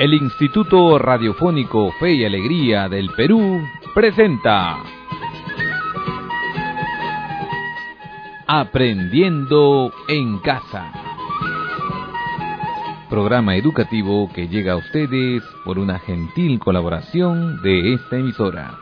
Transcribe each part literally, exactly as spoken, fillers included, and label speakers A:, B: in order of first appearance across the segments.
A: El Instituto Radiofónico Fe y Alegría del Perú presenta Aprendiendo en Casa, programa educativo que llega a ustedes por una gentil colaboración de esta emisora.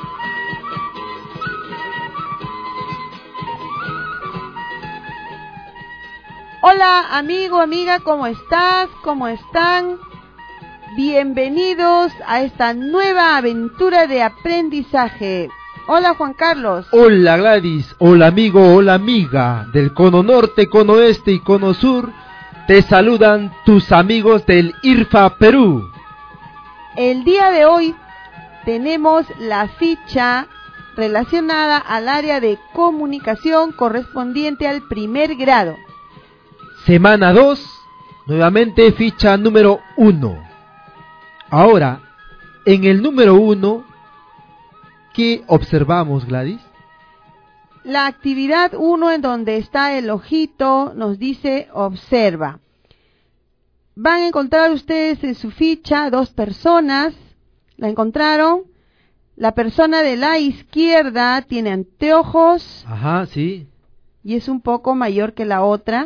B: Hola amigo, amiga, ¿cómo estás? ¿Cómo están? Bienvenidos a esta nueva aventura de aprendizaje. Hola Juan Carlos.
C: Hola Gladys, hola amigo, hola amiga del cono norte, cono este y cono sur. Te saludan tus amigos del I R F A Perú.
B: El día de hoy tenemos la ficha relacionada al área de comunicación correspondiente al primer grado.
C: Semana dos, nuevamente ficha número uno. Ahora, en el número uno, ¿qué observamos, Gladys?
B: La actividad uno, en donde está el ojito, nos dice observa. Van a encontrar ustedes en su ficha dos personas. ¿La encontraron? La persona de la izquierda tiene anteojos.
C: Ajá, sí.
B: Y es un poco mayor que la otra.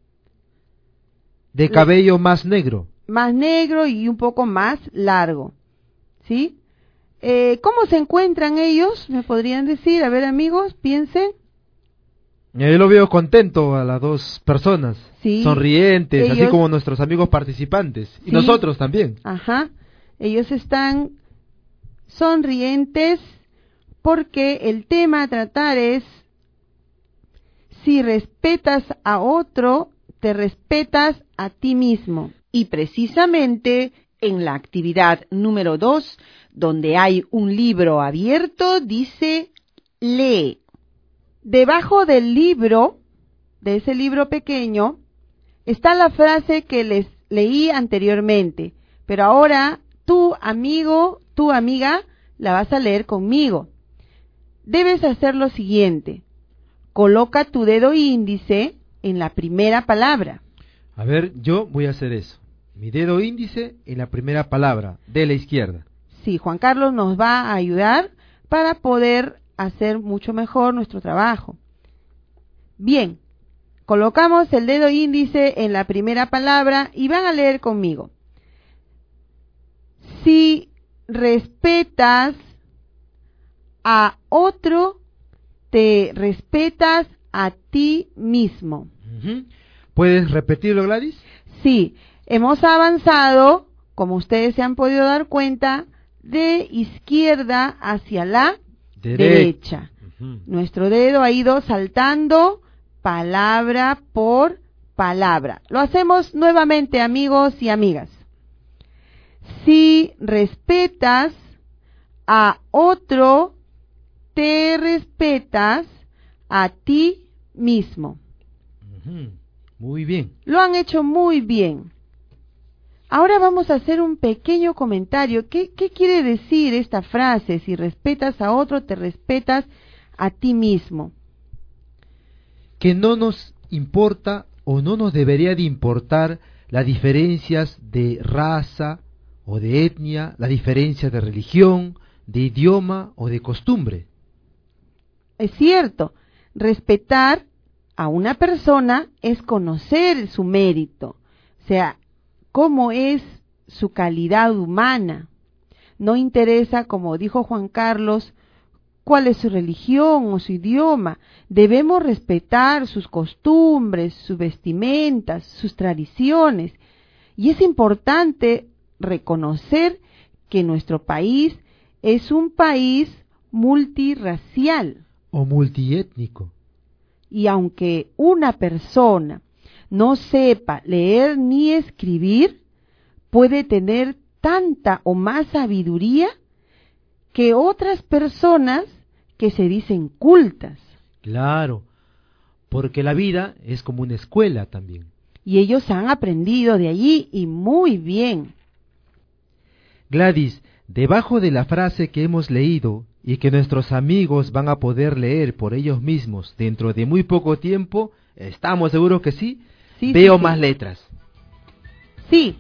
C: De cabello la... más negro.
B: Más negro y un poco más largo. ¿Sí? Eh, ¿Cómo se encuentran ellos? ¿Me podrían decir? A ver, amigos, piensen.
C: Yo lo veo contento a las dos personas,
B: sí,
C: sonrientes,
B: ellos,
C: así como nuestros amigos participantes, y sí, nosotros también.
B: Ajá, ellos están sonrientes porque el tema a tratar es: si respetas a otro, te respetas a ti mismo.
D: Y precisamente en la actividad número dos, donde hay un libro abierto, dice lee.
B: Debajo del libro, de ese libro pequeño, está la frase que les leí anteriormente, pero ahora tú, amigo, tu amiga, la vas a leer conmigo. Debes hacer lo siguiente: coloca tu dedo índice en la primera palabra.
C: A ver, yo voy a hacer eso. Mi dedo índice en la primera palabra, de la izquierda.
B: Sí, Juan Carlos nos va a ayudar para poder hacer mucho mejor nuestro trabajo. Bien, colocamos el dedo índice en la primera palabra y van a leer conmigo. Si respetas a otro, te respetas a ti mismo.
C: Uh-huh. ¿Puedes repetirlo, Gladys?
B: Sí, hemos avanzado, como ustedes se han podido dar cuenta, de izquierda hacia la Dere- derecha. Uh-huh. Nuestro dedo ha ido saltando palabra por palabra. Lo hacemos nuevamente, amigos y amigas. Si respetas a otro, te respetas a ti mismo.
C: Uh-huh. Muy bien.
B: Lo han hecho muy bien. Ahora vamos a hacer un pequeño comentario. ¿Qué, qué quiere decir esta frase? Si respetas a otro, te respetas a ti mismo.
C: Que no nos importa o no nos debería de importar las diferencias de raza o de etnia, las diferencias de religión, de idioma o de costumbre.
B: Es cierto, respetar a una persona es conocer su mérito, o sea, cómo es su calidad humana. No interesa, como dijo Juan Carlos, cuál es su religión o su idioma. Debemos respetar sus costumbres, sus vestimentas, sus tradiciones. Y es importante reconocer que nuestro país es un país multirracial.
C: O multiétnico.
B: Y aunque una persona no sepa leer ni escribir, puede tener tanta o más sabiduría que otras personas que se dicen cultas.
C: Claro, porque la vida es como una escuela también.
B: Y ellos han aprendido de allí y muy bien.
C: Gladys, debajo de la frase que hemos leído y que nuestros amigos van a poder leer por ellos mismos dentro de muy poco tiempo, estamos seguros que sí,
B: sí
C: veo
B: sí,
C: más
B: sí.
C: letras.
B: Sí,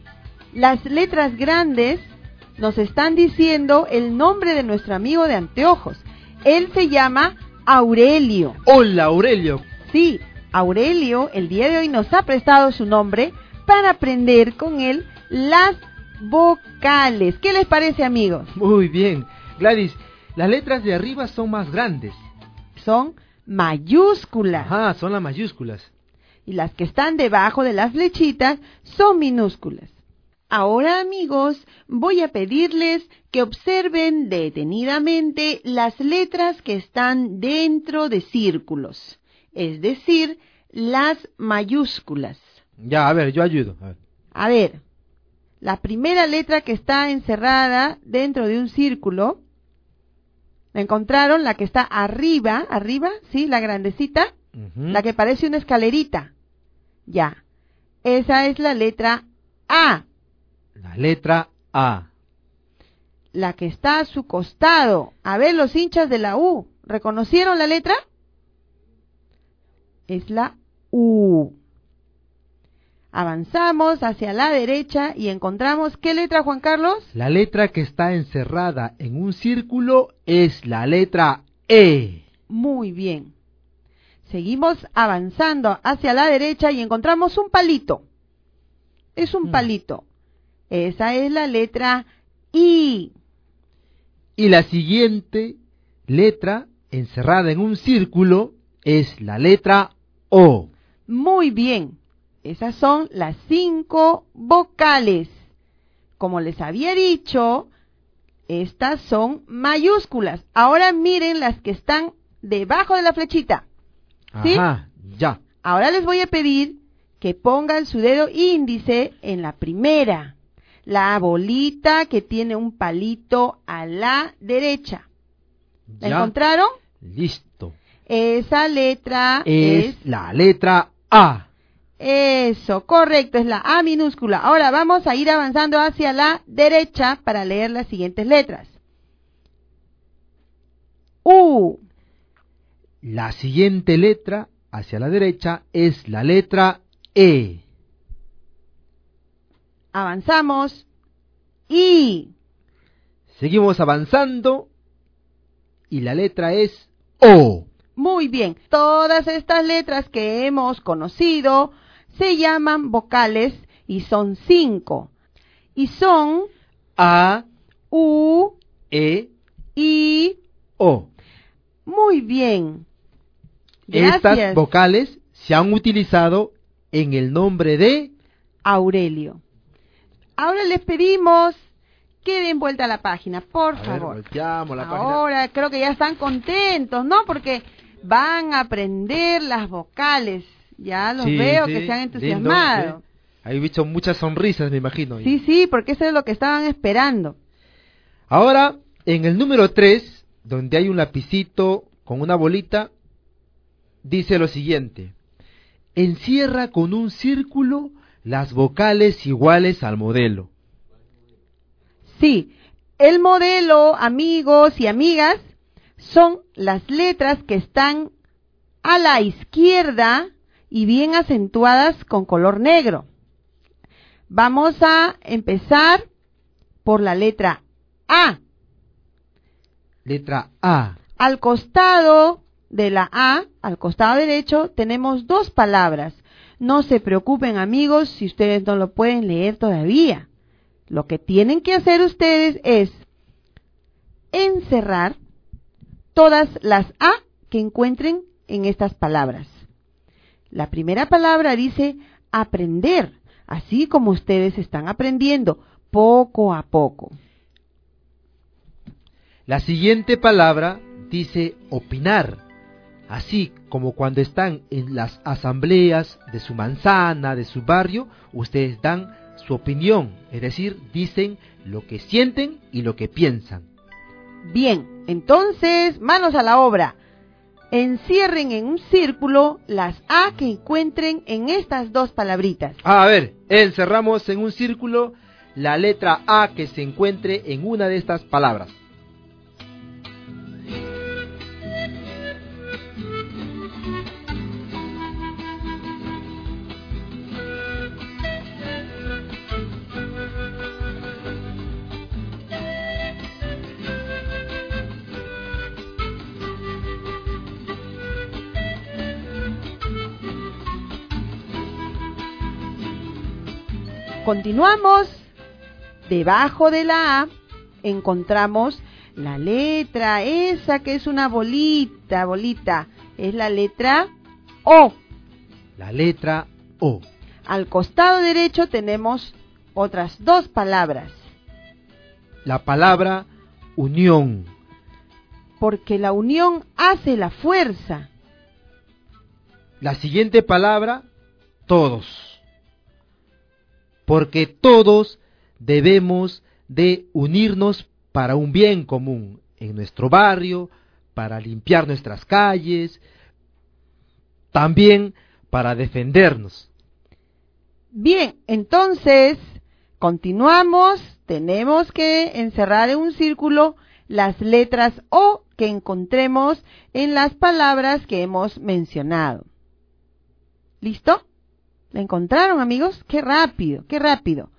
B: Las letras grandes nos están diciendo el nombre de nuestro amigo de anteojos. Él se llama Aurelio.
C: Hola, Aurelio.
B: Sí, Aurelio el día de hoy nos ha prestado su nombre para aprender con él las vocales. ¿Qué les parece, amigos?
C: Muy bien. Gladys, las letras de arriba son más grandes.
B: Son mayúsculas.
C: Ajá, son las mayúsculas.
B: Y las que están debajo de las flechitas son minúsculas. Ahora, amigos, voy a pedirles que observen detenidamente las letras que están dentro de círculos, es decir, las mayúsculas.
C: Ya, a ver, yo ayudo. A ver,
B: a ver, la primera letra que está encerrada dentro de un círculo, ¿la encontraron? La que está arriba, arriba, ¿sí? La grandecita, uh-huh. La que parece una escalerita. Ya, esa es la letra A.
C: La letra A.
B: La que está a su costado. A ver, los hinchas de la U, ¿reconocieron la letra? Es la U. Avanzamos hacia la derecha y encontramos, ¿qué letra, Juan Carlos?
C: La letra que está encerrada en un círculo es la letra E.
B: Muy bien. Seguimos avanzando hacia la derecha y encontramos un palito. Es un palito. Esa es la letra I.
C: Y la siguiente letra encerrada en un círculo es la letra O.
B: Muy bien. Esas son las cinco vocales. Como les había dicho, estas son mayúsculas. Ahora miren las que están debajo de la flechita. ¿Sí?
C: Ajá, ya.
B: Ahora les voy a pedir que pongan su dedo índice en la primera, la bolita que tiene un palito a la derecha. ¿La
C: ya.
B: encontraron?
C: Listo.
B: Esa letra
C: es,
B: es
C: la letra A.
B: Eso, correcto, es la A minúscula. Ahora vamos a ir avanzando hacia la derecha para leer las siguientes letras. U.
C: La siguiente letra hacia la derecha es la letra E.
B: Avanzamos. I.
C: Seguimos avanzando y la letra es O.
B: Muy bien, todas estas letras que hemos conocido se llaman vocales y son cinco. Y son
C: A,
B: U,
C: E,
B: I,
C: O.
B: Muy bien. Gracias.
C: Estas vocales se han utilizado en el nombre de
B: Aurelio. Ahora les pedimos que den vuelta a la página, por
C: a
B: favor.
C: Ver, volteamos la
B: Ahora
C: página.
B: creo que ya están contentos, ¿no? Porque van a aprender las vocales. Ya los
C: sí,
B: veo
C: sí,
B: que se han entusiasmado.
C: Lindo, ¿sí? He visto muchas sonrisas, me imagino.
B: Sí, sí, porque eso es lo que estaban esperando.
C: Ahora, en el número tres, donde hay un lapicito con una bolita, dice lo siguiente: encierra con un círculo las vocales iguales al modelo.
B: Sí, el modelo, amigos y amigas, son las letras que están a la izquierda y bien acentuadas con color negro. Vamos a empezar por la letra A.
C: Letra A.
B: Al costado de la A, al costado derecho, tenemos dos palabras. No se preocupen, amigos, si ustedes no lo pueden leer todavía. Lo que tienen que hacer ustedes es encerrar todas las A que encuentren en estas palabras. La primera palabra dice aprender, así como ustedes están aprendiendo poco a poco.
C: La siguiente palabra dice opinar, así como cuando están en las asambleas de su manzana, de su barrio, ustedes dan su opinión, es decir, dicen lo que sienten y lo que piensan.
B: Bien, entonces, manos a la obra. Encierren en un círculo las A que encuentren en estas dos palabritas.
C: Ah, a ver, encerramos en un círculo la letra A que se encuentre en una de estas palabras.
B: Continuamos. Debajo de la A encontramos la letra esa que es una bolita, bolita. Es la letra O.
C: La letra O.
B: Al costado derecho tenemos otras dos palabras.
C: La palabra unión.
B: Porque la unión hace la fuerza.
C: La siguiente palabra, todos. Porque todos debemos de unirnos para un bien común en nuestro barrio, para limpiar nuestras calles, también para defendernos.
B: Bien, entonces, continuamos. Tenemos que encerrar en un círculo las letras O que encontremos en las palabras que hemos mencionado. ¿Listo? ¿La encontraron, amigos? ¡Qué rápido, qué rápido!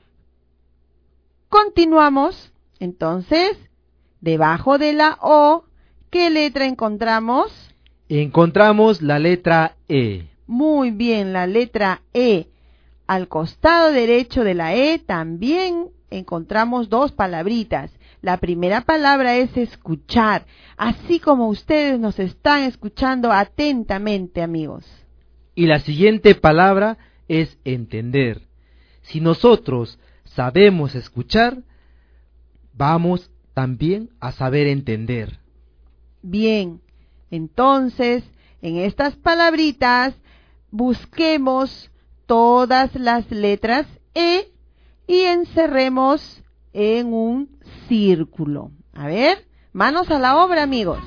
B: Continuamos. Entonces, debajo de la O, ¿qué letra encontramos?
C: Encontramos la letra E.
B: Muy bien, la letra E. Al costado derecho de la E también encontramos dos palabritas. La primera palabra es escuchar, así como ustedes nos están escuchando atentamente, amigos.
C: Y la siguiente palabra es entender. Si nosotros sabemos escuchar, vamos también a saber entender.
B: Bien, entonces, en estas palabritas, busquemos todas las letras E y encerremos en un círculo. A ver, manos a la obra, amigos.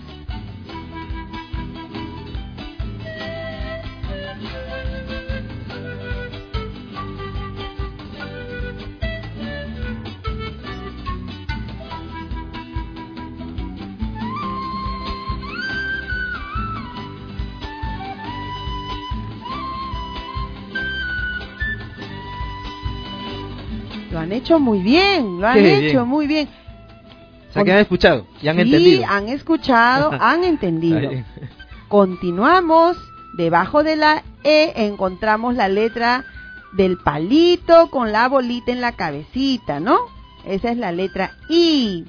B: Lo han hecho muy bien, lo han
C: Qué
B: hecho
C: bien.
B: muy bien.
C: O sea, que han escuchado y han
B: sí,
C: entendido.
B: han escuchado, han entendido.
C: Está bien.
B: Continuamos. Debajo de la E encontramos la letra del palito con la bolita en la cabecita, ¿no? Esa es la letra I.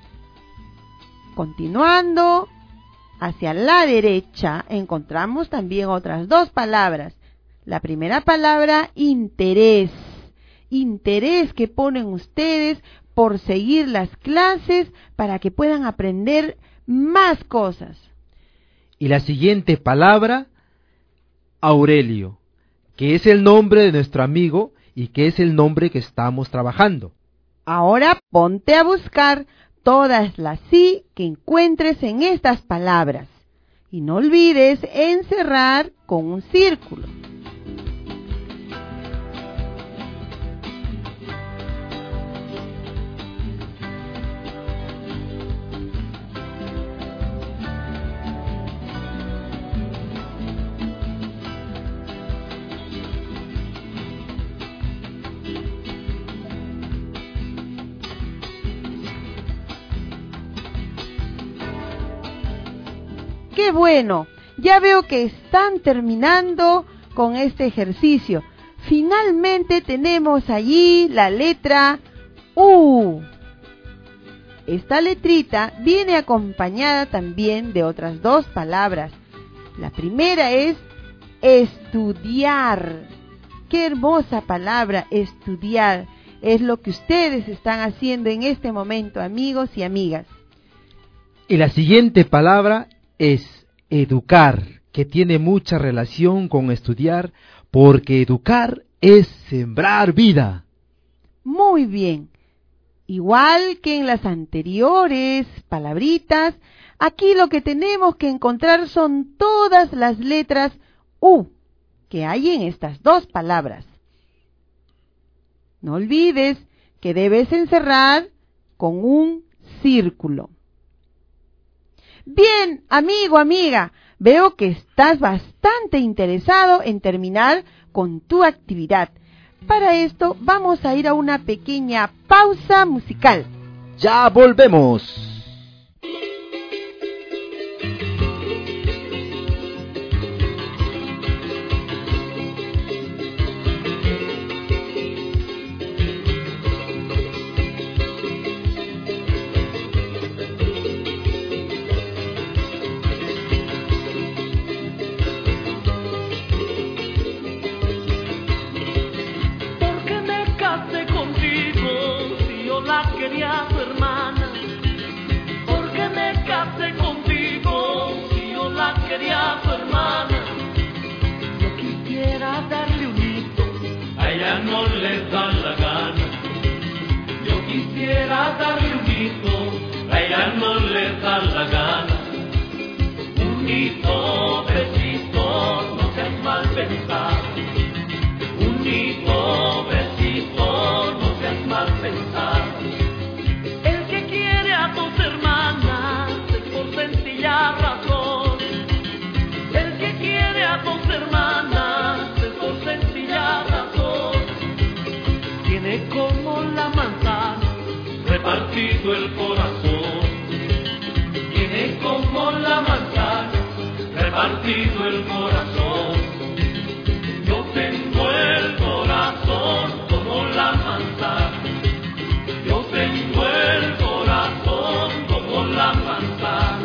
B: Continuando, hacia la derecha encontramos también otras dos palabras. La primera palabra, interés. Interés que ponen ustedes por seguir las clases para que puedan aprender más cosas.
C: Y la siguiente palabra, Aurelio, que es el nombre de nuestro amigo y que es el nombre que estamos trabajando.
B: Ahora ponte a buscar todas las sí que encuentres en estas palabras. Y no olvides encerrar con un círculo. ¡Qué bueno! Ya veo que están terminando con este ejercicio. Finalmente tenemos allí la letra U. Esta letrita viene acompañada también de otras dos palabras. La primera es estudiar. ¡Qué hermosa palabra, estudiar! Es lo que ustedes están haciendo en este momento, amigos y amigas.
C: Y la siguiente palabra es educar, que tiene mucha relación con estudiar, porque educar es sembrar vida.
B: Muy bien. Igual que en las anteriores palabritas, aquí lo que tenemos que encontrar son todas las letras U que hay en estas dos palabras. No olvides que debes encerrar con un círculo. Bien, amigo, amiga, veo que estás bastante interesado en terminar con tu actividad. Para esto vamos a ir a una pequeña pausa musical.
C: ¡Ya volvemos!
E: quería a tu hermana, porque me casé contigo. Si yo la quería a tu hermana, yo quisiera darle un hito, a ella no le da la gana. Yo quisiera darle un hito, a ella no le da la gana. Un hito, besito, no seas mal pensado. Un hito, besito, no seas mal pensado. El que quiere a tus hermanas es por sencilla razón. El que quiere a tus hermanas es por sencilla razón. Tiene como la manzana repartido el corazón. Tiene como la manzana repartido el corazón. Yo tengo el corazón como la manzana. Yo tengo el corazón como la manzana.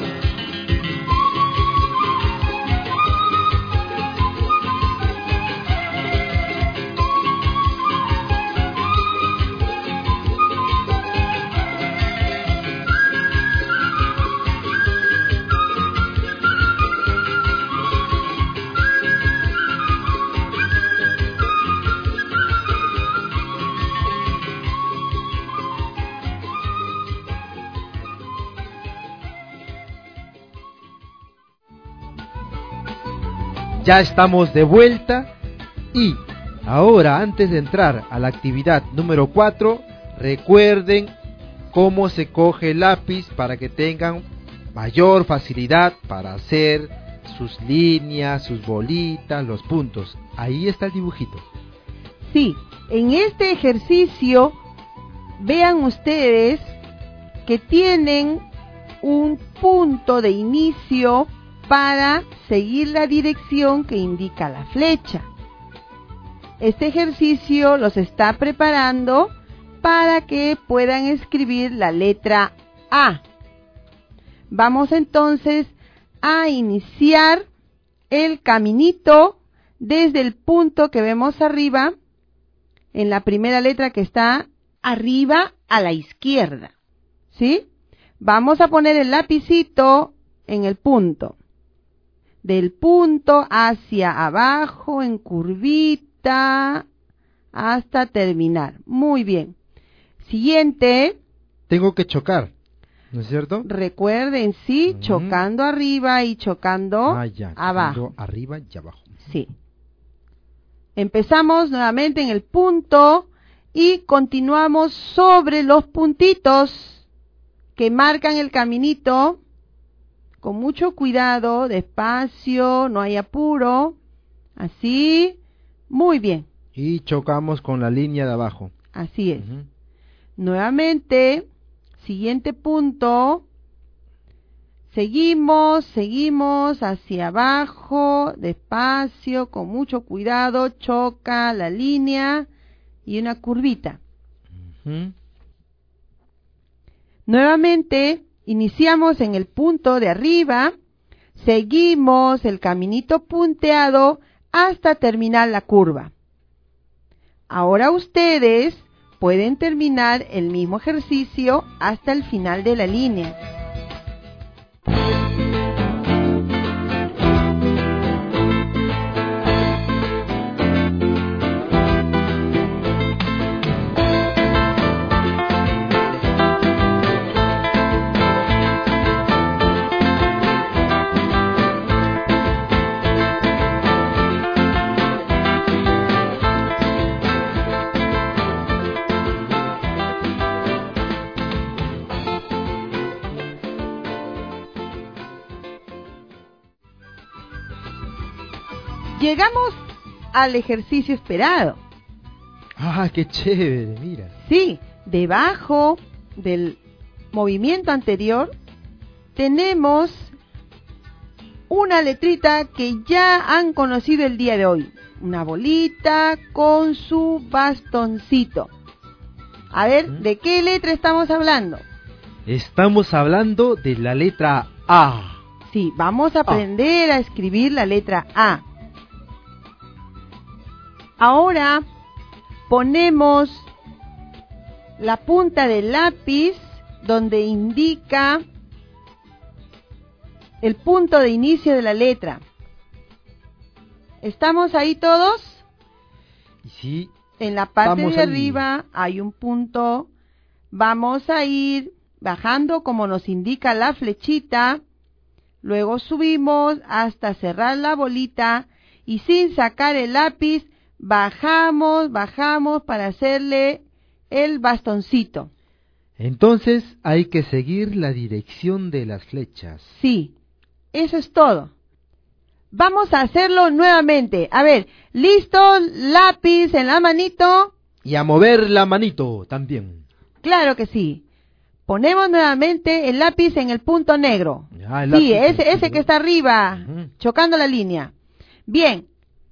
C: Ya estamos de vuelta y ahora, antes de entrar a la actividad número cuatro, recuerden cómo se coge el lápiz para que tengan mayor facilidad para hacer sus líneas, sus bolitas, los puntos. Ahí está el dibujito.
B: Sí, en este ejercicio vean ustedes que tienen un punto de inicio para seguir la dirección que indica la flecha. Este ejercicio los está preparando para que puedan escribir la letra A. Vamos entonces a iniciar el caminito desde el punto que vemos arriba, en la primera letra que está arriba a la izquierda, ¿sí? Vamos a poner el lapicito en el punto. Del punto hacia abajo, en curvita, hasta terminar. Muy bien. Siguiente.
C: Tengo que chocar, ¿no es cierto?
B: Recuerden, sí, uh-huh. chocando arriba y chocando
C: ah, ya,
B: abajo.
C: Arriba y abajo.
B: Sí. Empezamos nuevamente en el punto y continuamos sobre los puntitos que marcan el caminito. Con mucho cuidado, despacio, no hay apuro. Así, muy bien.
C: Y chocamos con la línea de abajo.
B: Así es.
C: Uh-huh.
B: Nuevamente, siguiente punto. Seguimos, seguimos hacia abajo, despacio, con mucho cuidado, choca la línea y una curvita.
C: Uh-huh.
B: Nuevamente, iniciamos en el punto de arriba, seguimos el caminito punteado hasta terminar la curva. Ahora ustedes pueden terminar el mismo ejercicio hasta el final de la línea. Llegamos al ejercicio esperado.
C: ¡Ah, qué chévere! Mira.
B: Sí, debajo del movimiento anterior tenemos una letrita que ya han conocido el día de hoy. Una bolita con su bastoncito. A ver, ¿de qué letra estamos hablando?
C: Estamos hablando de la letra A.
B: Sí, vamos a aprender a, a escribir la letra A. Ahora ponemos la punta del lápiz donde indica el punto de inicio de la letra. ¿Estamos ahí todos?
C: Y sí.
B: En la parte de
C: ahí.
B: arriba hay un punto. Vamos a ir bajando como nos indica la flechita. Luego subimos hasta cerrar la bolita y sin sacar el lápiz bajamos, bajamos para hacerle el bastoncito.
C: Entonces hay que seguir la dirección de las flechas.
B: Sí, eso es todo. Vamos a hacerlo nuevamente. A ver, ¿listo? Lápiz en la manito.
C: Y a mover la manito también.
B: Claro que sí. Ponemos nuevamente el lápiz en el punto negro.
C: Ah, el
B: sí,
C: lápiz,
B: ese, ese que está arriba,
C: uh-huh.
B: chocando la línea. Bien.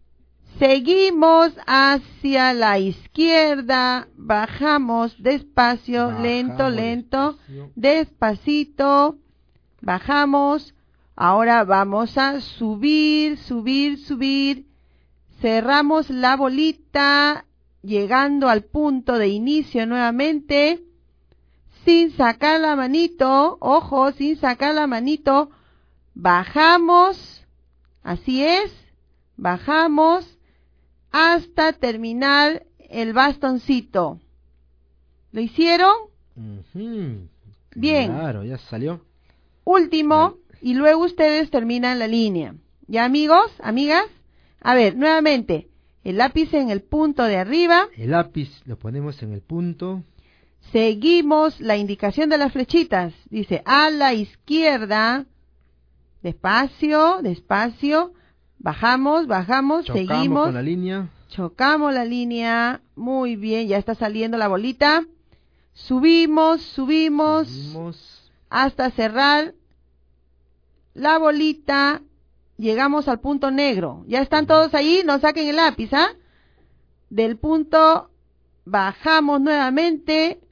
B: Seguimos hacia la izquierda, bajamos despacio,
C: Bajamos
B: lento, lento,
C: despacio.
B: despacito, bajamos. Ahora vamos a subir, subir, subir. Cerramos la bolita, llegando al punto de inicio nuevamente, sin sacar la manito, ojo, sin sacar la manito. Bajamos, así es, bajamos hasta terminar el bastoncito. ¿Lo hicieron?
C: Uh-huh.
B: Bien.
C: Claro, ya salió.
B: Último, y luego ustedes terminan la línea. ¿Ya, amigos, amigas? A ver, nuevamente, el lápiz en el punto de arriba.
C: El lápiz lo ponemos en el punto.
B: Seguimos la indicación de las flechitas. Dice, a la izquierda, despacio, despacio. Bajamos, bajamos,
C: Chocamos
B: seguimos.
C: con la línea.
B: Chocamos la línea. Muy bien, ya está saliendo la bolita. Subimos, subimos,
C: Subimos.
B: hasta cerrar la bolita. Llegamos al punto negro. ¿Ya están todos ahí? No saquen el lápiz, ¿ah? Del punto bajamos nuevamente.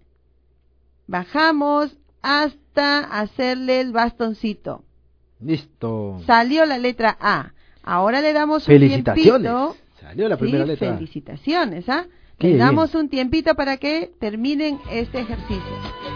B: Bajamos hasta hacerle el bastoncito.
C: Listo.
B: Salió la letra A. Ahora le damos un
C: Felicitaciones.
B: tiempito.
C: Salió la primera
B: Sí,
C: letra.
B: felicitaciones, ¿ah?
C: Qué
B: Le
C: bien.
B: damos un tiempito para que terminen este ejercicio.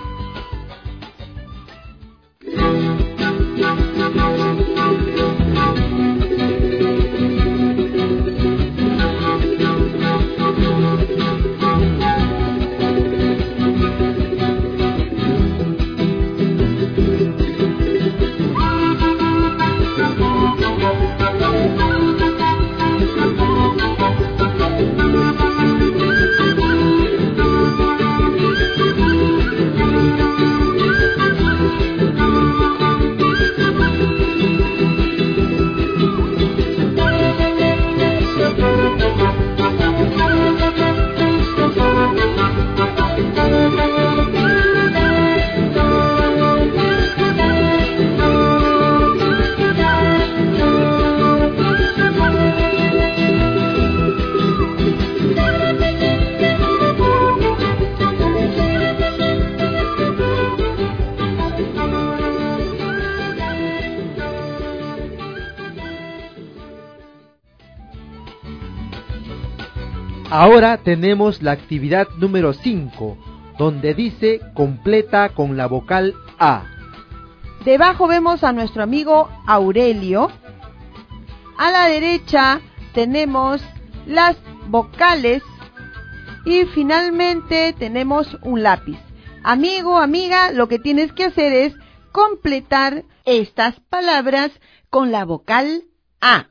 C: Ahora tenemos la actividad número cinco, donde dice completa con la vocal A.
B: Debajo vemos a nuestro amigo Aurelio. A la derecha tenemos las vocales y finalmente tenemos un lápiz. Amigo, amiga, lo que tienes que hacer es completar estas palabras con la vocal A.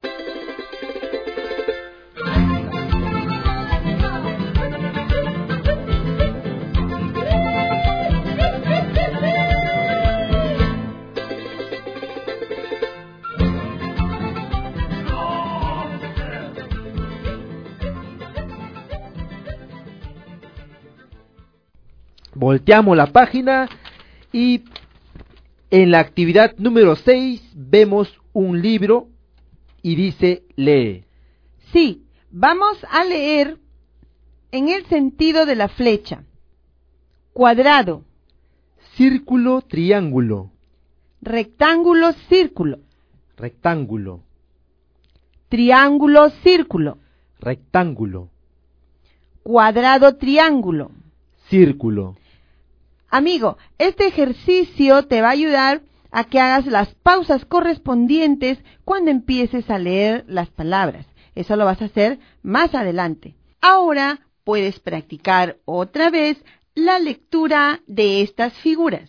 C: Volteamos la página y en la actividad número seis vemos un libro y dice lee.
B: Sí, vamos a leer en el sentido de la flecha. Cuadrado,
C: Círculo, triángulo,
B: rectángulo, círculo,
C: rectángulo,
B: triángulo, círculo,
C: rectángulo,
B: cuadrado, triángulo,
C: círculo.
B: Amigo, este ejercicio te va a ayudar a que hagas las pausas correspondientes cuando empieces a leer las palabras. Eso lo vas a hacer más adelante. Ahora puedes practicar otra vez la lectura de estas figuras.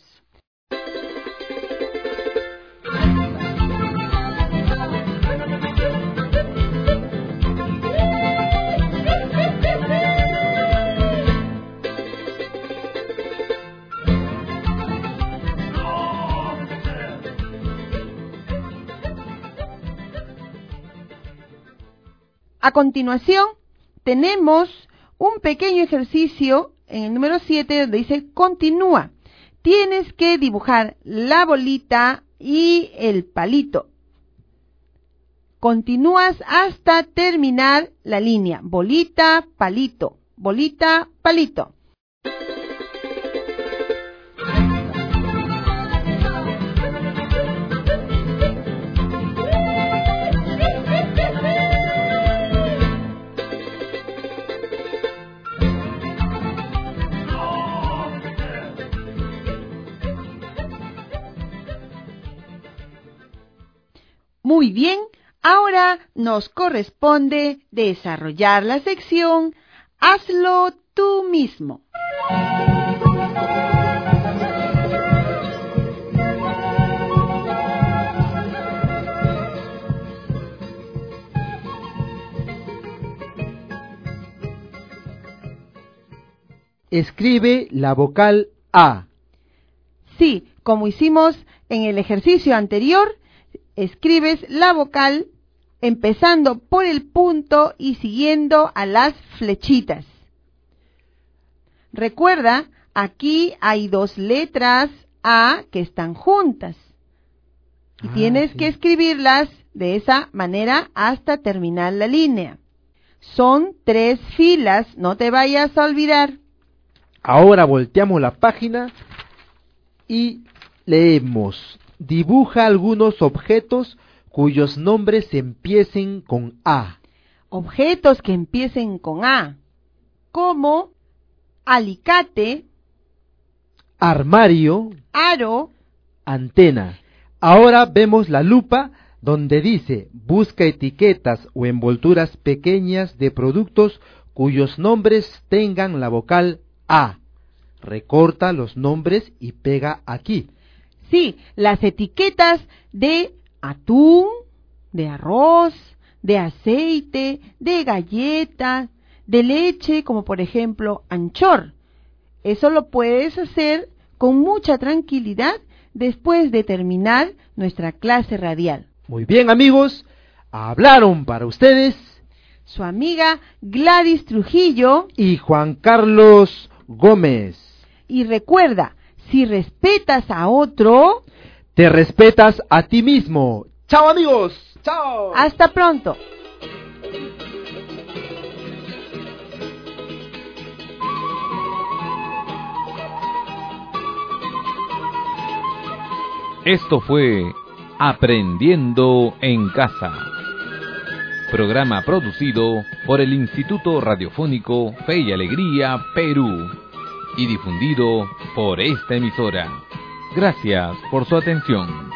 B: A continuación, tenemos un pequeño ejercicio en el número siete donde dice continúa. Tienes que dibujar la bolita y el palito. Continúas hasta terminar la línea. Bolita, palito, bolita, palito. Muy bien, ahora nos corresponde desarrollar la sección Hazlo tú mismo.
C: Escribe la vocal A.
B: Sí, como hicimos en el ejercicio anterior, escribes la vocal empezando por el punto y siguiendo a las flechitas. Recuerda, aquí hay dos letras A que están juntas y ah, tienes sí. que escribirlas de esa manera hasta terminar la línea. Son tres filas, no te vayas a olvidar.
C: Ahora volteamos la página y leemos. Dibuja algunos objetos cuyos nombres empiecen con A.
B: Objetos que empiecen con A, como alicate,
C: armario,
B: aro,
C: antena. Ahora vemos la lupa donde dice busca etiquetas o envolturas pequeñas de productos cuyos nombres tengan la vocal A. Recorta los nombres y pega aquí.
B: Sí, las etiquetas de atún, de arroz, de aceite, de galletas, de leche, como por ejemplo anchor. Eso lo puedes hacer con mucha tranquilidad después de terminar nuestra clase radial.
C: Muy bien, amigos, hablaron para ustedes
B: su amiga Gladys Trujillo
C: y Juan Carlos Gómez.
B: Y recuerda, si respetas a otro,
C: te respetas a ti mismo. ¡Chao, amigos! ¡Chao!
B: ¡Hasta pronto!
A: Esto fue Aprendiendo en Casa, programa producido por el Instituto Radiofónico Fe y Alegría Perú y difundido por esta emisora. Gracias por su atención.